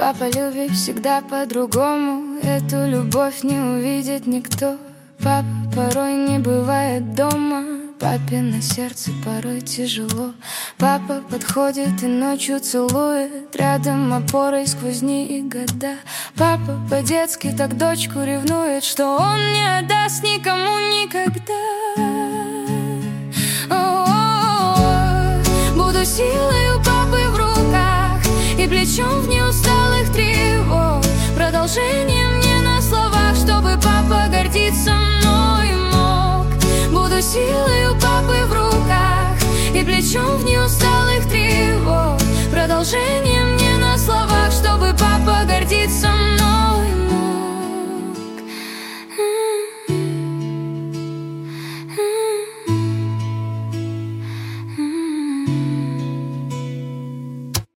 Папа любит всегда по-другому, эту любовь не увидит никто. Папа порой не бывает дома, папино сердце порой тяжело. Папа подходит и ночью целует, рядом опорой сквозь дни и года. Папа по-детски так дочку ревнует, что он не отдаст никому никогда. Буду силой у папы в руках и плечом в неусталых тревог, продолжением не на словах, чтобы папа гордиться мной мог. Буду силой у папы в руках и плечом в неусталых тревог, продолжением не на словах, чтобы папа гордиться мной.